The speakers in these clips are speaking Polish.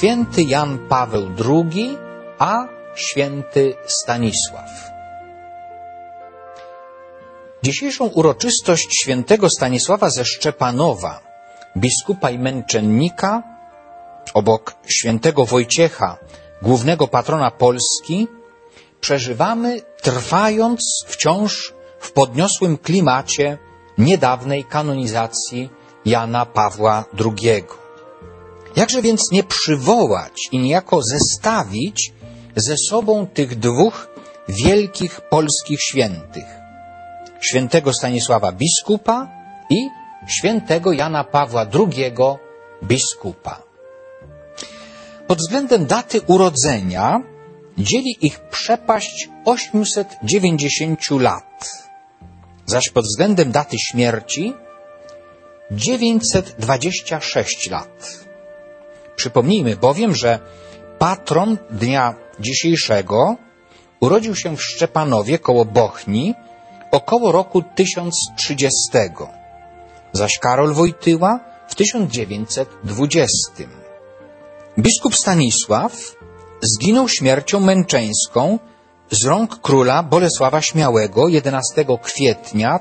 święty Jan Paweł II, a święty Stanisław. Dzisiejszą uroczystość świętego Stanisława ze Szczepanowa, biskupa i męczennika, obok świętego Wojciecha, głównego patrona Polski, przeżywamy, trwając wciąż w podniosłym klimacie niedawnej kanonizacji Jana Pawła II. Jakże więc nie przywołać i niejako zestawić ze sobą tych dwóch wielkich polskich świętych, świętego Stanisława biskupa i świętego Jana Pawła II biskupa. Pod względem daty urodzenia dzieli ich przepaść 890 lat, zaś pod względem daty śmierci 926 lat. Przypomnijmy bowiem, że patron dnia dzisiejszego urodził się w Szczepanowie koło Bochni około roku 1030, zaś Karol Wojtyła w 1920. Biskup Stanisław zginął śmiercią męczeńską z rąk króla Bolesława Śmiałego 11 kwietnia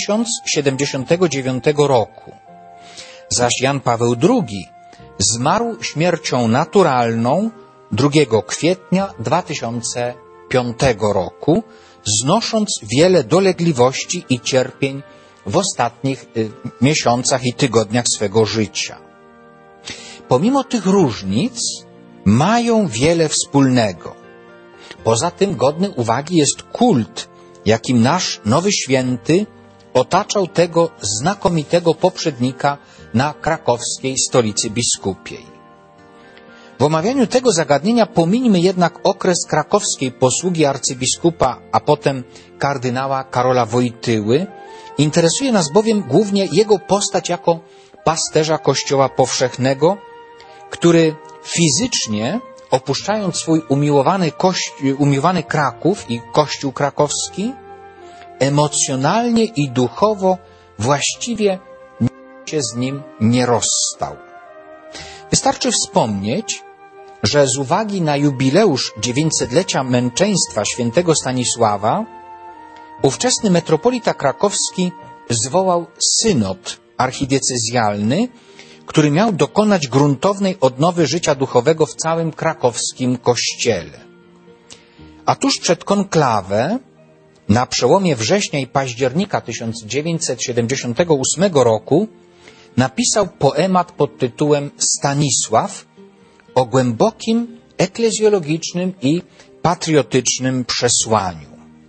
1079 roku, zaś Jan Paweł II zmarł śmiercią naturalną 2 kwietnia 2005 roku, znosząc wiele dolegliwości i cierpień w ostatnich miesiącach i tygodniach swego życia. Pomimo tych różnic mają wiele wspólnego. Poza tym godny uwagi jest kult, jakim nasz nowy święty otaczał tego znakomitego poprzednika na krakowskiej stolicy biskupiej. W omawianiu tego zagadnienia pomińmy jednak okres krakowskiej posługi arcybiskupa, a potem kardynała Karola Wojtyły. Interesuje nas bowiem głównie jego postać jako pasterza Kościoła powszechnego, który fizycznie, opuszczając swój umiłowany Kraków i Kościół krakowski, emocjonalnie i duchowo właściwie się z nim nie rozstał. Wystarczy wspomnieć, że z uwagi na jubileusz 900-lecia męczeństwa świętego Stanisława, ówczesny metropolita krakowski zwołał synod archidiecezjalny, który miał dokonać gruntownej odnowy życia duchowego w całym krakowskim kościele. A tuż przed konklawę, na przełomie września i października 1978 roku, napisał poemat pod tytułem Stanisław o głębokim eklezjologicznym i patriotycznym przesłaniu.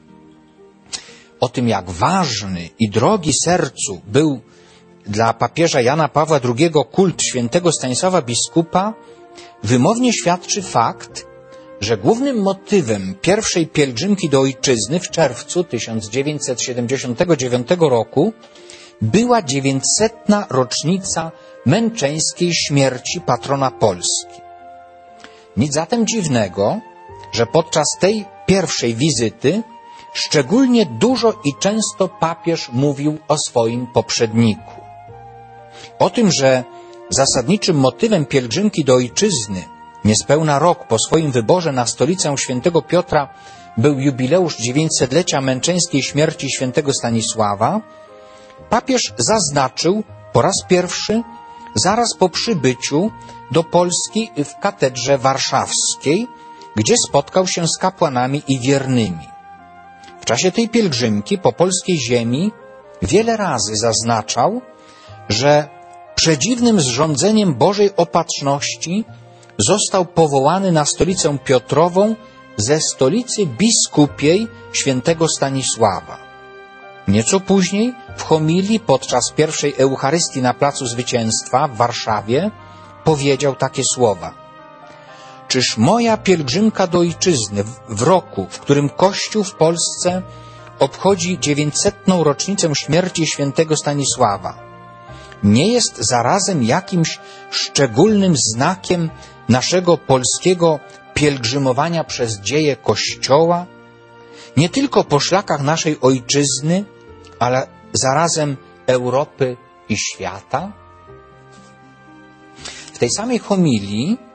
O tym, jak ważny i drogi sercu był dla papieża Jana Pawła II kult świętego Stanisława biskupa, wymownie świadczy fakt, że głównym motywem pierwszej pielgrzymki do ojczyzny w czerwcu 1979 roku była 900. rocznica męczeńskiej śmierci patrona Polski. Nic zatem dziwnego, że podczas tej pierwszej wizyty szczególnie dużo i często papież mówił o swoim poprzedniku. O tym, że zasadniczym motywem pielgrzymki do ojczyzny niespełna rok po swoim wyborze na stolicę świętego Piotra był jubileusz 900-lecia męczeńskiej śmierci świętego Stanisława, papież zaznaczył po raz pierwszy zaraz po przybyciu do Polski w katedrze warszawskiej, gdzie spotkał się z kapłanami i wiernymi. W czasie tej pielgrzymki po polskiej ziemi wiele razy zaznaczał, że przedziwnym zrządzeniem Bożej Opatrzności został powołany na stolicę Piotrową ze stolicy biskupiej świętego Stanisława. Nieco później w homilii podczas pierwszej Eucharystii na Placu Zwycięstwa w Warszawie powiedział takie słowa: czyż moja pielgrzymka do ojczyzny w roku, w którym Kościół w Polsce obchodzi 900. rocznicę śmierci świętego Stanisława, nie jest zarazem jakimś szczególnym znakiem naszego polskiego pielgrzymowania przez dzieje Kościoła, nie tylko po szlakach naszej ojczyzny, ale zarazem Europy i świata? W tej samej homilii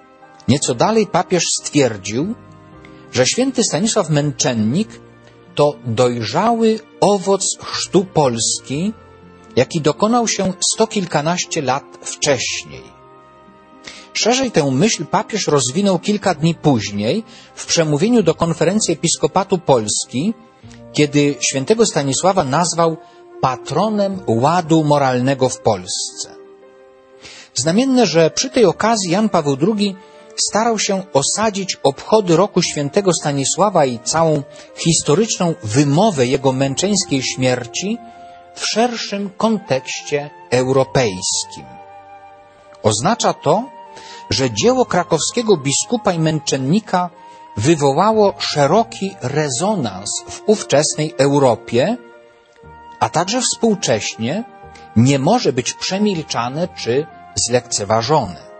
Nieco dalej papież stwierdził, że święty Stanisław Męczennik to dojrzały owoc chrztu Polski, jaki dokonał się 100 kilkanaście lat wcześniej. Szerzej tę myśl papież rozwinął kilka dni później w przemówieniu do Konferencji Episkopatu Polski, kiedy świętego Stanisława nazwał patronem ładu moralnego w Polsce. Znamienne, że przy tej okazji Jan Paweł II starał się osadzić obchody roku świętego Stanisława i całą historyczną wymowę jego męczeńskiej śmierci w szerszym kontekście europejskim. Oznacza to, że dzieło krakowskiego biskupa i męczennika wywołało szeroki rezonans w ówczesnej Europie, a także współcześnie nie może być przemilczane czy zlekceważone.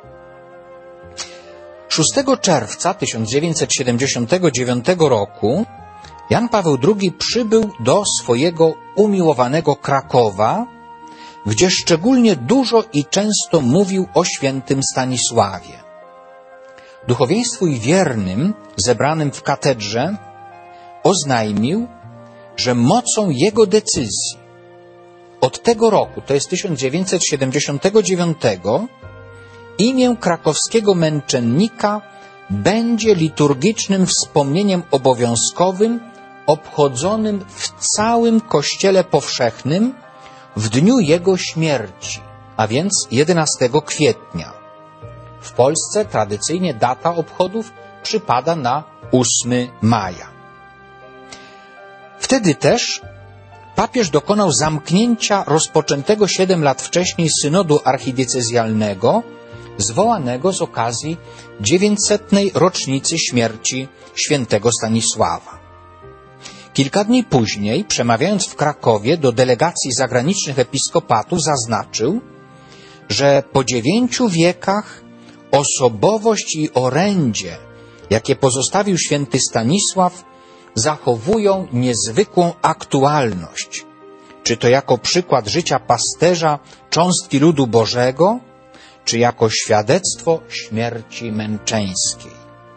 6 czerwca 1979 roku Jan Paweł II przybył do swojego umiłowanego Krakowa, gdzie szczególnie dużo i często mówił o świętym Stanisławie. Duchowieństwu i wiernym zebranym w katedrze oznajmił, że mocą jego decyzji od tego roku, to jest 1979, imię krakowskiego męczennika będzie liturgicznym wspomnieniem obowiązkowym obchodzonym w całym Kościele powszechnym w dniu jego śmierci, a więc 11 kwietnia. W Polsce tradycyjnie data obchodów przypada na 8 maja. Wtedy też papież dokonał zamknięcia rozpoczętego 7 lat wcześniej synodu archidiecezjalnego, zwołanego z okazji 900. rocznicy śmierci świętego Stanisława. Kilka dni później, przemawiając w Krakowie do delegacji zagranicznych episkopatu, zaznaczył, że po 9 wiekach osobowość i orędzie, jakie pozostawił święty Stanisław, zachowują niezwykłą aktualność, czy to jako przykład życia pasterza cząstki ludu Bożego, czy jako świadectwo śmierci męczeńskiej.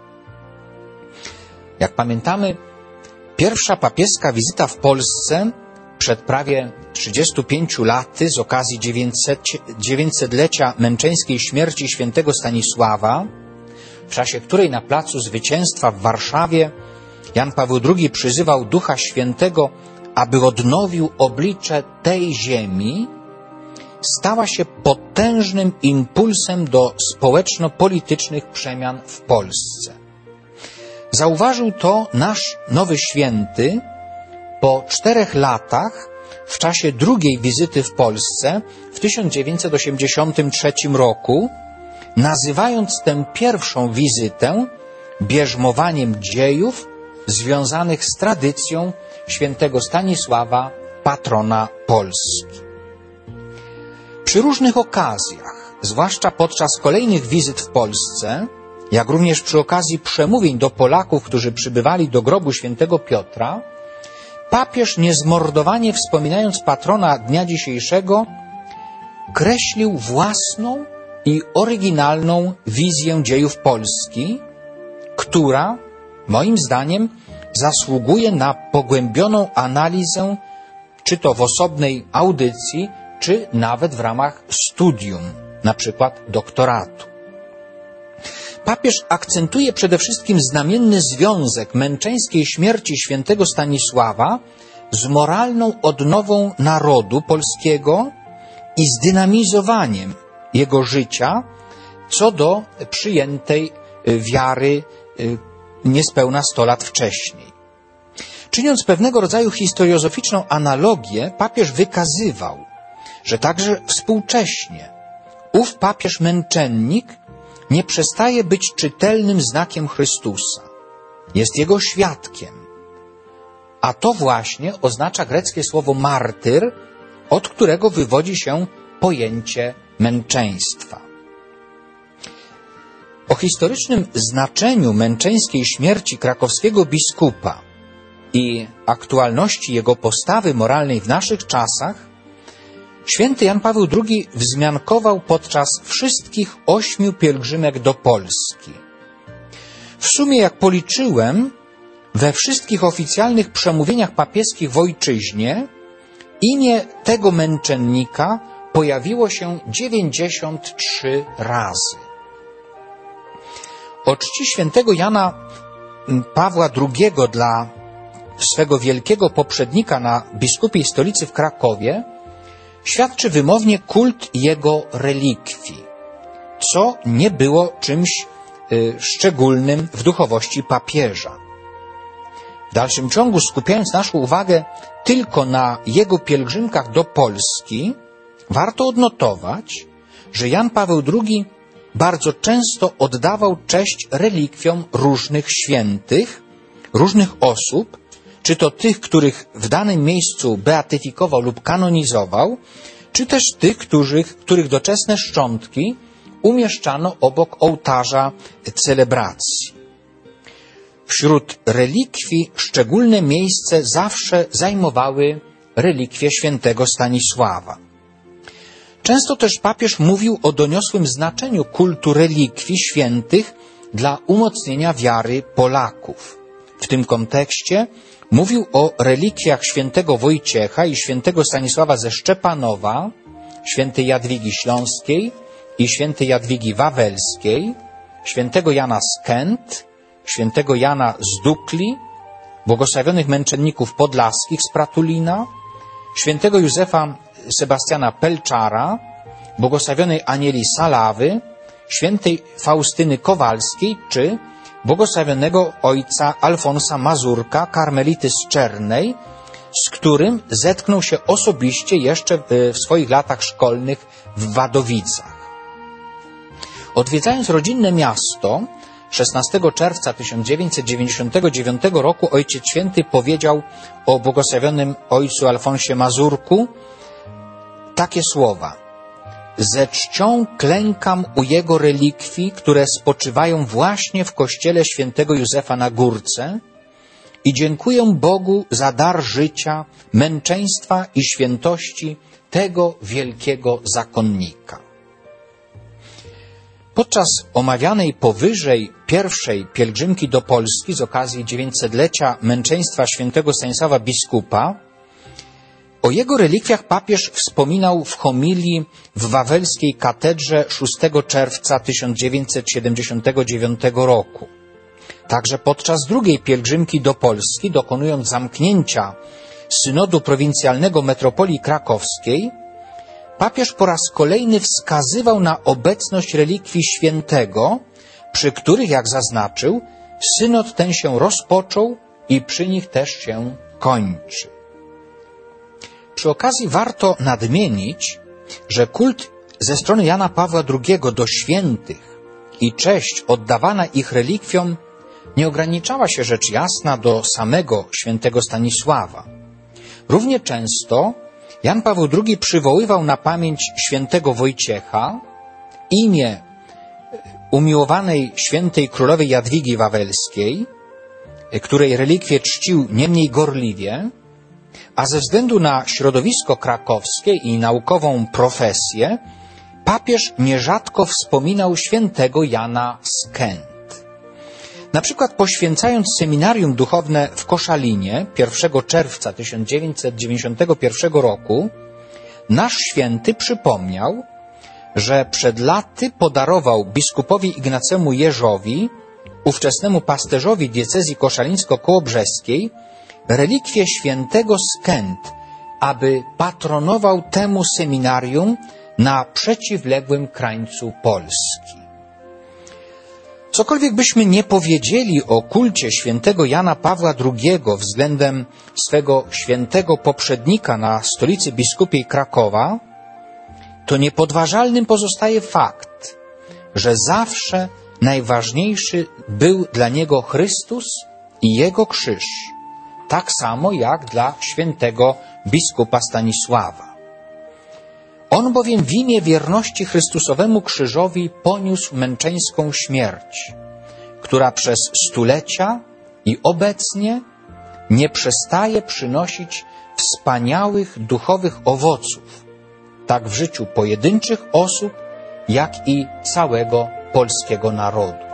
Jak pamiętamy, pierwsza papieska wizyta w Polsce przed prawie 35 laty z okazji 900-lecia męczeńskiej śmierci świętego Stanisława, w czasie której na Placu Zwycięstwa w Warszawie Jan Paweł II przyzywał Ducha Świętego, aby odnowił oblicze tej ziemi, stała się potężnym impulsem do społeczno-politycznych przemian w Polsce. Zauważył to nasz nowy święty po 4 latach w czasie drugiej wizyty w Polsce w 1983 roku, nazywając tę pierwszą wizytę bierzmowaniem dziejów związanych z tradycją świętego Stanisława, patrona Polski. Przy różnych okazjach, zwłaszcza podczas kolejnych wizyt w Polsce, jak również przy okazji przemówień do Polaków, którzy przybywali do grobu świętego Piotra, papież niezmordowanie wspominając patrona dnia dzisiejszego, kreślił własną i oryginalną wizję dziejów Polski, która, moim zdaniem, zasługuje na pogłębioną analizę, czy to w osobnej audycji, czy nawet w ramach studium, na przykład doktoratu. Papież akcentuje przede wszystkim znamienny związek męczeńskiej śmierci świętego Stanisława z moralną odnową narodu polskiego i zdynamizowaniem jego życia co do przyjętej wiary niespełna 100 lat wcześniej. Czyniąc pewnego rodzaju historiozoficzną analogię, papież wykazywał, że także współcześnie ów papież męczennik nie przestaje być czytelnym znakiem Chrystusa. Jest Jego świadkiem. A to właśnie oznacza greckie słowo martyr, od którego wywodzi się pojęcie męczeństwa. O historycznym znaczeniu męczeńskiej śmierci krakowskiego biskupa i aktualności jego postawy moralnej w naszych czasach święty Jan Paweł II wzmiankował podczas wszystkich 8 pielgrzymek do Polski. W sumie, jak policzyłem, we wszystkich oficjalnych przemówieniach papieskich w ojczyźnie imię tego męczennika pojawiło się 93 razy. O czci świętego Jana Pawła II dla swego wielkiego poprzednika na biskupiej stolicy w Krakowie świadczy wymownie kult jego relikwii, co nie było czymś szczególnym w duchowości papieża. W dalszym ciągu, skupiając naszą uwagę tylko na jego pielgrzymkach do Polski, warto odnotować, że Jan Paweł II bardzo często oddawał cześć relikwiom różnych świętych, różnych osób, czy to tych, których w danym miejscu beatyfikował lub kanonizował, czy też tych, których doczesne szczątki umieszczano obok ołtarza celebracji. Wśród relikwii szczególne miejsce zawsze zajmowały relikwie świętego Stanisława. Często też papież mówił o doniosłym znaczeniu kultu relikwii świętych dla umocnienia wiary Polaków. W tym kontekście mówił o relikwiach świętego Wojciecha i świętego Stanisława ze Szczepanowa, świętej Jadwigi Śląskiej i świętej Jadwigi Wawelskiej, świętego Jana z Kęt, świętego Jana z Dukli, błogosławionych męczenników podlaskich z Pratulina, świętego Józefa Sebastiana Pelczara, błogosławionej Anieli Salawy, świętej Faustyny Kowalskiej czy błogosławionego ojca Alfonsa Mazurka, karmelity z Czernej, z którym zetknął się osobiście jeszcze w swoich latach szkolnych w Wadowicach. Odwiedzając rodzinne miasto 16 czerwca 1999 roku Ojciec Święty powiedział o błogosławionym ojcu Alfonsie Mazurku takie słowa: ze czcią klękam u jego relikwii, które spoczywają właśnie w kościele świętego Józefa na Górce i dziękuję Bogu za dar życia, męczeństwa i świętości tego wielkiego zakonnika. Podczas omawianej powyżej pierwszej pielgrzymki do Polski z okazji 900-lecia męczeństwa świętego Stanisława biskupa o jego relikwiach papież wspominał w homilii w wawelskiej katedrze 6 czerwca 1979 roku. Także podczas drugiej pielgrzymki do Polski, dokonując zamknięcia synodu prowincjalnego metropolii krakowskiej, papież po raz kolejny wskazywał na obecność relikwii świętego, przy których, jak zaznaczył, synod ten się rozpoczął i przy nich też się kończy. Przy okazji warto nadmienić, że kult ze strony Jana Pawła II do świętych i cześć oddawana ich relikwiom nie ograniczała się rzecz jasna do samego świętego Stanisława. Równie często Jan Paweł II przywoływał na pamięć świętego Wojciecha imię umiłowanej świętej królowej Jadwigi Wawelskiej, której relikwie czcił niemniej gorliwie, a ze względu na środowisko krakowskie i naukową profesję papież nierzadko wspominał świętego Jana z Kęt. Na przykład poświęcając seminarium duchowne w Koszalinie 1 czerwca 1991 roku, nasz święty przypomniał, że przed laty podarował biskupowi Ignacemu Jerzowi, ówczesnemu pasterzowi diecezji koszalińsko-kołobrzeskiej, relikwię świętego z Kęt, aby patronował temu seminarium na przeciwległym krańcu Polski. Cokolwiek byśmy nie powiedzieli o kulcie świętego Jana Pawła II względem swego świętego poprzednika na stolicy biskupiej Krakowa, to niepodważalnym pozostaje fakt, że zawsze najważniejszy był dla niego Chrystus i Jego krzyż, tak samo jak dla świętego biskupa Stanisława. On bowiem w imię wierności Chrystusowemu krzyżowi poniósł męczeńską śmierć, która przez stulecia i obecnie nie przestaje przynosić wspaniałych duchowych owoców, tak w życiu pojedynczych osób, jak i całego polskiego narodu.